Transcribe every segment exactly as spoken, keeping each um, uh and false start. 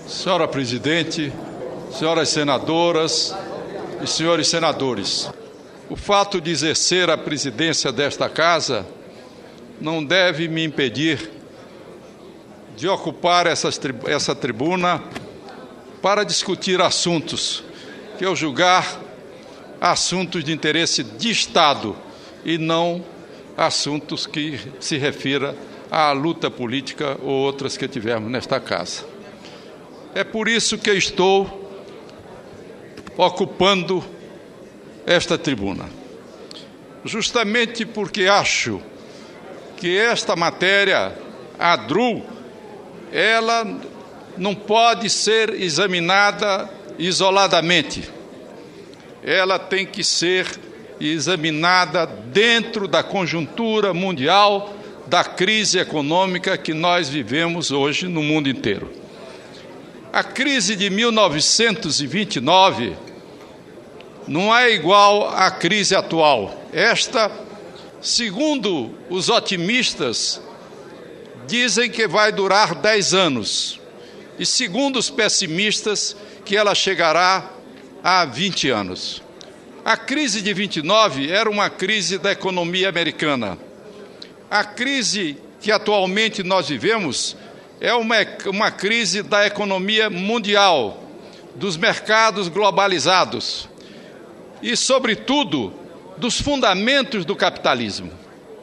Senhora Presidente, senhoras senadoras e senhores senadores, o fato de exercer a presidência desta Casa não deve me impedir de ocupar essa, essa tribuna para discutir assuntos que eu julgar assuntos de interesse de Estado e não assuntos que se refira à luta política ou outras que tivermos nesta Casa. É por isso que eu estou ocupando esta tribuna. Justamente porque acho que esta matéria, a D R U, ela não pode ser examinada isoladamente. Ela tem que ser examinada dentro da conjuntura mundial da crise econômica que nós vivemos hoje no mundo inteiro. A crise de mil novecentos e vinte e nove não é igual à crise atual. Esta, segundo os otimistas, dizem que vai durar dez anos. E segundo os pessimistas, que ela chegará a vinte anos. A crise de vinte e nove era uma crise da economia americana. A crise que atualmente nós vivemos é uma, uma crise da economia mundial, dos mercados globalizados e, sobretudo, dos fundamentos do capitalismo.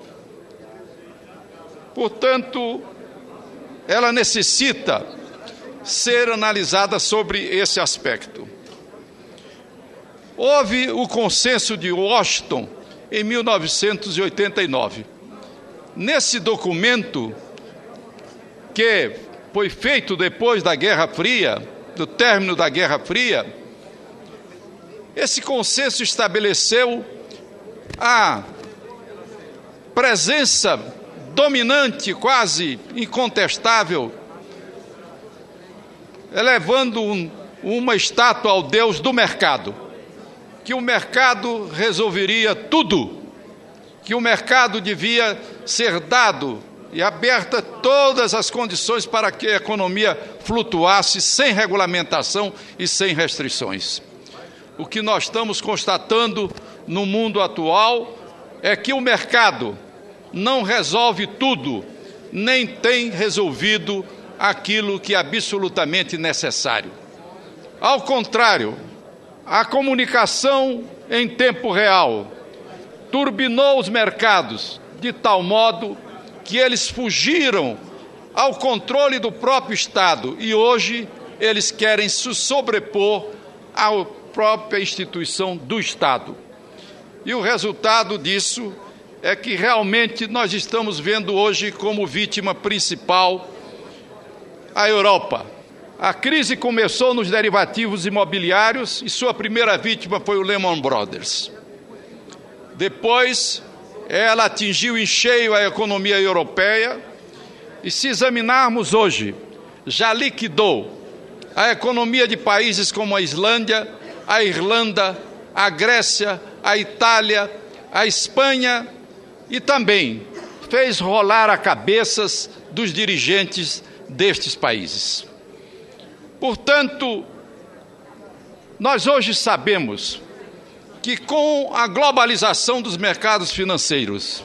Portanto, ela necessita ser analisada sobre esse aspecto. Houve o Consenso de Washington em mil novecentos e oitenta e nove. Nesse documento, que foi feito depois da Guerra Fria, do término da Guerra Fria, esse consenso estabeleceu a presença dominante, quase incontestável, elevando um, uma estátua ao Deus do mercado, que o mercado resolveria tudo, que o mercado devia ser dado e aberta todas as condições para que a economia flutuasse sem regulamentação e sem restrições. O que nós estamos constatando no mundo atual é que o mercado não resolve tudo, nem tem resolvido aquilo que é absolutamente necessário. Ao contrário, a comunicação em tempo real turbinou os mercados de tal modo que eles fugiram ao controle do próprio Estado e hoje eles querem se sobrepor à própria instituição do Estado. E o resultado disso é que realmente nós estamos vendo hoje como vítima principal a Europa. A crise começou nos derivativos imobiliários e sua primeira vítima foi o Lehman Brothers. Depois, ela atingiu em cheio a economia europeia e, se examinarmos hoje, já liquidou a economia de países como a Islândia, a Irlanda, a Grécia, a Itália, a Espanha e também fez rolar as cabeças dos dirigentes destes países. Portanto, nós hoje sabemos que com a globalização dos mercados financeiros,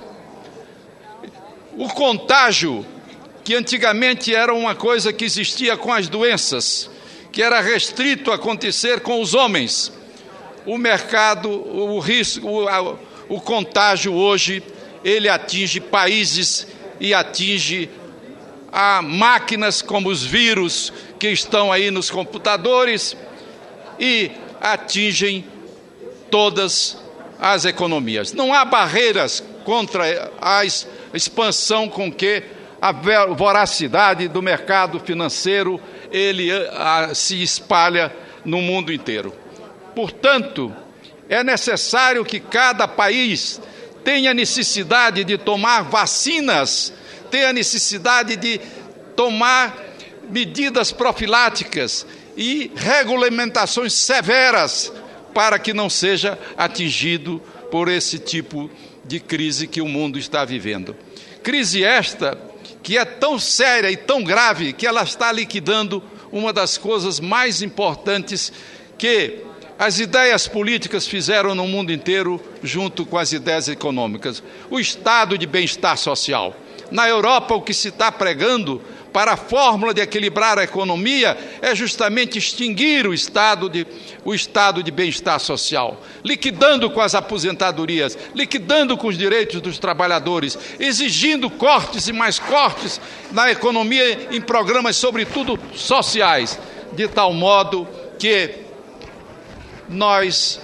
o contágio, que antigamente era uma coisa que existia com as doenças, que era restrito a acontecer com os homens, o mercado, o risco, o, o contágio hoje, ele atinge países e atinge a máquinas como os vírus que estão aí nos computadores e atingem todas as economias. Não há barreiras contra a expansão com que a voracidade do mercado financeiro ele a, se espalha no mundo inteiro. Portanto, é necessário que cada país tenha necessidade de tomar vacinas, tenha necessidade de tomar medidas profiláticas e regulamentações severas para que não seja atingido por esse tipo de crise que o mundo está vivendo. Crise esta que é tão séria e tão grave que ela está liquidando uma das coisas mais importantes que as ideias políticas fizeram no mundo inteiro, junto com as ideias econômicas. O estado de bem-estar social. Na Europa, o que se está pregando para a fórmula de equilibrar a economia é justamente extinguir o estado de, o estado de bem-estar social, liquidando com as aposentadorias, liquidando com os direitos dos trabalhadores, exigindo cortes e mais cortes na economia em programas, sobretudo sociais, de tal modo que nós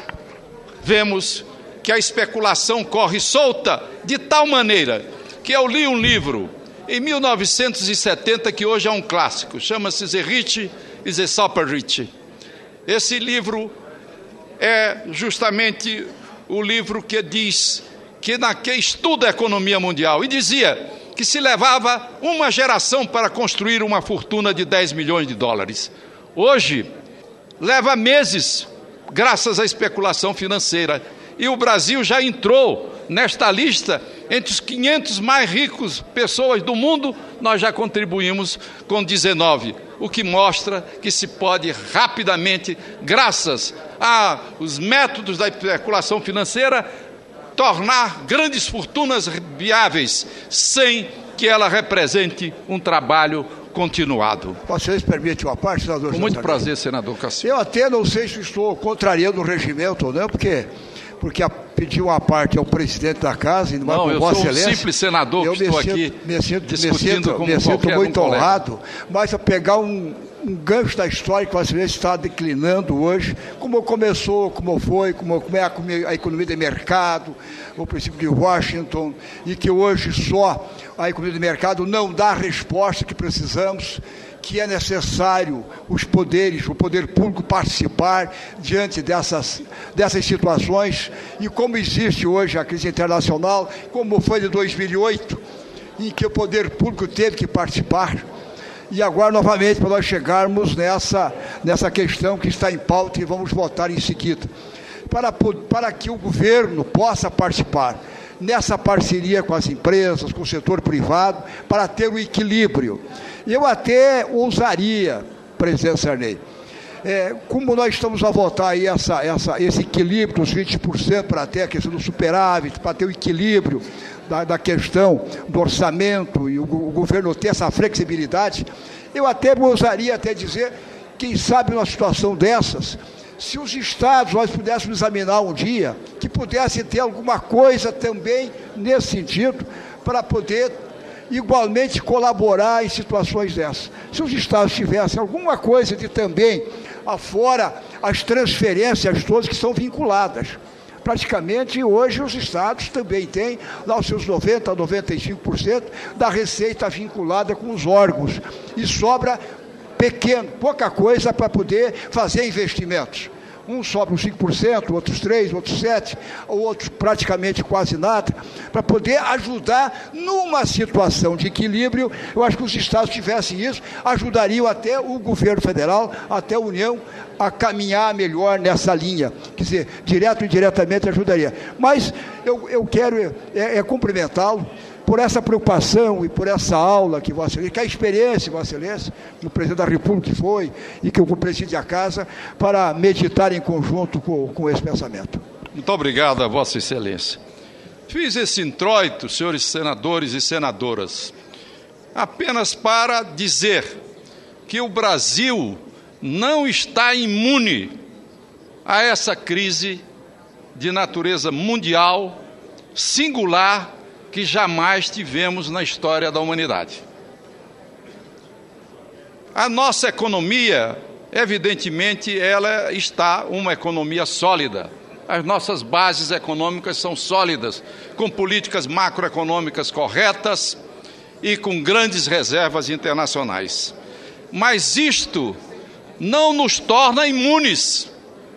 vemos que a especulação corre solta de tal maneira que eu li um livro em mil novecentos e setenta, que hoje é um clássico, chama-se The Rich e the Super Rich. Esse livro é justamente o livro que diz, que, na, que estuda a economia mundial, e dizia que se levava uma geração para construir uma fortuna de dez milhões de dólares. Hoje, leva meses, graças à especulação financeira. E o Brasil já entrou nesta lista, entre os quinhentos mais ricos pessoas do mundo, nós já contribuímos com dezenove, o que mostra que se pode rapidamente, graças aos métodos da especulação financeira, tornar grandes fortunas viáveis, sem que ela represente um trabalho continuado. Vocês permitem uma parte, senador? Com muito prazer, senador Cassio. Eu até não sei se estou contrariando o regimento ou não, porque... porque pedi uma parte ao presidente da casa e não, não eu Vossa sou um Excelência. simples senador eu que estou sinto, aqui me sinto, discutindo me sinto, como me sinto muito um honrado, mas a pegar um, um gancho da história que Vossa Excelência está declinando hoje, como começou, como foi, como, como é a, a economia de mercado, o princípio de Washington, e que hoje só a economia de mercado não dá a resposta que precisamos, que é necessário os poderes, o poder público participar diante dessas, dessas situações, e como existe hoje a crise internacional, como foi de dois mil e oito, em que o poder público teve que participar, e agora novamente para nós chegarmos nessa, nessa questão que está em pauta e vamos votar em seguida, para, para que o governo possa participar nessa parceria com as empresas, com o setor privado, para ter um equilíbrio. Eu até ousaria, presidente Sarney, é, como nós estamos a votar aí essa, essa, esse equilíbrio dos vinte por cento para ter a questão do superávit, para ter o equilíbrio da, da questão do orçamento e o, o governo ter essa flexibilidade, eu até ousaria até dizer, quem sabe numa situação dessas, se os estados nós pudéssemos examinar um dia, que pudesse ter alguma coisa também nesse sentido, para poder igualmente colaborar em situações dessas. Se os estados tivessem alguma coisa de também, afora as transferências todas que são vinculadas. Praticamente hoje os estados também têm lá os seus noventa por cento a noventa e cinco por cento da receita vinculada com os órgãos. E sobra pequeno, pouca coisa para poder fazer investimentos. Um sobe uns cinco por cento, outros três por cento, outros sete por cento, outros praticamente quase nada, para poder ajudar numa situação de equilíbrio. Eu acho que os estados tivessem isso, ajudariam até o governo federal, até a União, a caminhar melhor nessa linha. Quer dizer, direto e indiretamente ajudaria. Mas eu, eu quero é, é cumprimentá-lo por essa preocupação e por essa aula que Vossa Excelência, que a experiência, Vossa Excelência, o presidente da República foi e que eu presidi a casa, para meditar em conjunto com, com esse pensamento. Muito obrigado a Vossa Excelência. Fiz esse introito, senhores senadores e senadoras, apenas para dizer que o Brasil não está imune a essa crise de natureza mundial, singular, que jamais tivemos na história da humanidade. A nossa economia, evidentemente, ela está uma economia sólida. As nossas bases econômicas são sólidas, com políticas macroeconômicas corretas e com grandes reservas internacionais. Mas isto não nos torna imunes.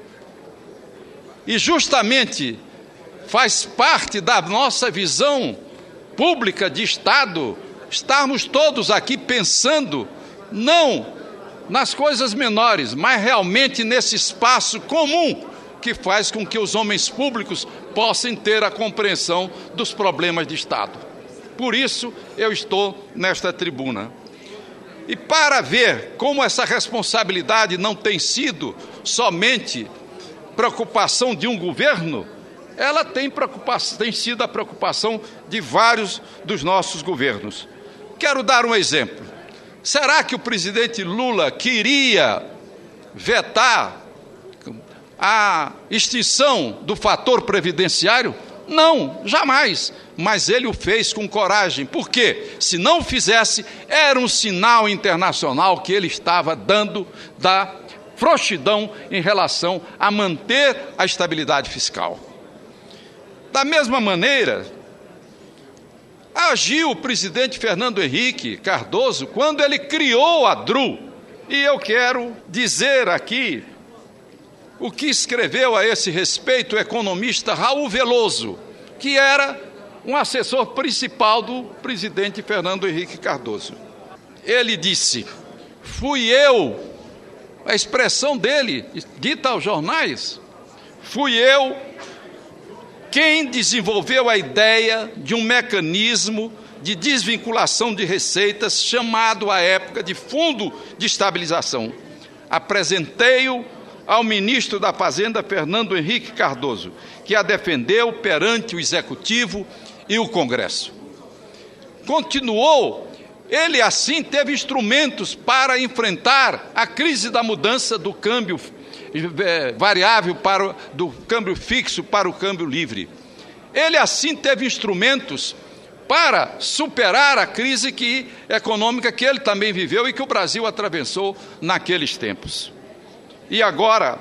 E justamente faz parte da nossa visão pública de Estado estarmos todos aqui pensando não nas coisas menores, mas realmente nesse espaço comum que faz com que os homens públicos possam ter a compreensão dos problemas de Estado. Por isso eu estou nesta tribuna. E para ver como essa responsabilidade não tem sido somente preocupação de um governo, ela tem, preocupação, tem sido a preocupação de vários dos nossos governos. Quero dar um exemplo. Será que o presidente Lula queria vetar a extinção do fator previdenciário? Não, jamais. Mas ele o fez com coragem. Por quê? Se não o fizesse, era um sinal internacional que ele estava dando da frouxidão em relação a manter a estabilidade fiscal. Da mesma maneira, agiu o presidente Fernando Henrique Cardoso quando ele criou a D R U. E eu quero dizer aqui o que escreveu a esse respeito o economista Raul Veloso, que era um assessor principal do presidente Fernando Henrique Cardoso. Ele disse: fui eu, a expressão dele, dita aos jornais, fui eu quem desenvolveu a ideia de um mecanismo de desvinculação de receitas, chamado à época de Fundo de Estabilização. Apresentei-o ao ministro da Fazenda, Fernando Henrique Cardoso, que a defendeu perante o Executivo e o Congresso. Continuou, ele assim teve instrumentos para enfrentar a crise da mudança do câmbio variável para, do câmbio fixo para o câmbio livre. Ele assim teve instrumentos para superar a crise que, econômica que ele também viveu e que o Brasil atravessou naqueles tempos. E agora,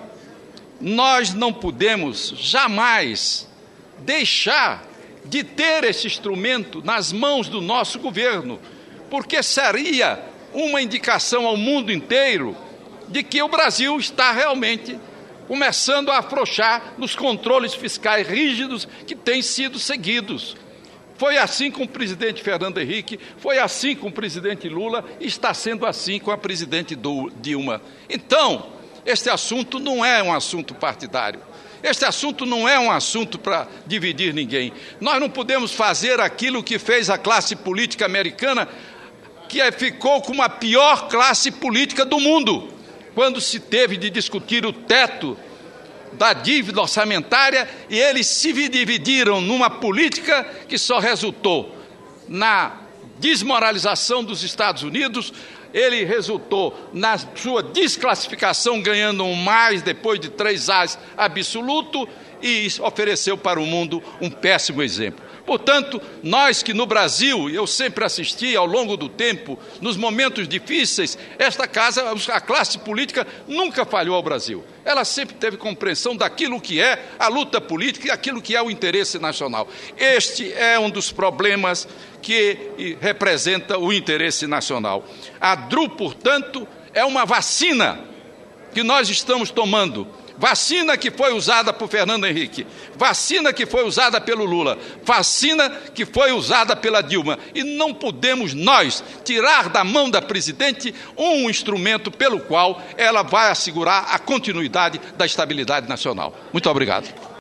nós não podemos jamais deixar de ter esse instrumento nas mãos do nosso governo, porque seria uma indicação ao mundo inteiro de que o Brasil está realmente começando a afrouxar nos controles fiscais rígidos que têm sido seguidos. Foi assim com o presidente Fernando Henrique, foi assim com o presidente Lula e está sendo assim com a presidente Dilma. Então, este assunto não é um assunto partidário. Este assunto não é um assunto para dividir ninguém. Nós não podemos fazer aquilo que fez a classe política americana, que ficou como a pior classe política do mundo, quando se teve de discutir o teto da dívida orçamentária, e eles se dividiram numa política que só resultou na desmoralização dos Estados Unidos, ele resultou na sua desclassificação, ganhando um mais depois de três A's absoluto, e ofereceu para o mundo um péssimo exemplo. Portanto, nós que no Brasil, eu sempre assisti ao longo do tempo, nos momentos difíceis, esta casa, a classe política nunca falhou ao Brasil. Ela sempre teve compreensão daquilo que é a luta política e aquilo que é o interesse nacional. Este é um dos problemas que representa o interesse nacional. A D R U, portanto, é uma vacina que nós estamos tomando. Vacina que foi usada por Fernando Henrique, vacina que foi usada pelo Lula, vacina que foi usada pela Dilma. E não podemos nós tirar da mão da presidente um instrumento pelo qual ela vai assegurar a continuidade da estabilidade nacional. Muito obrigado.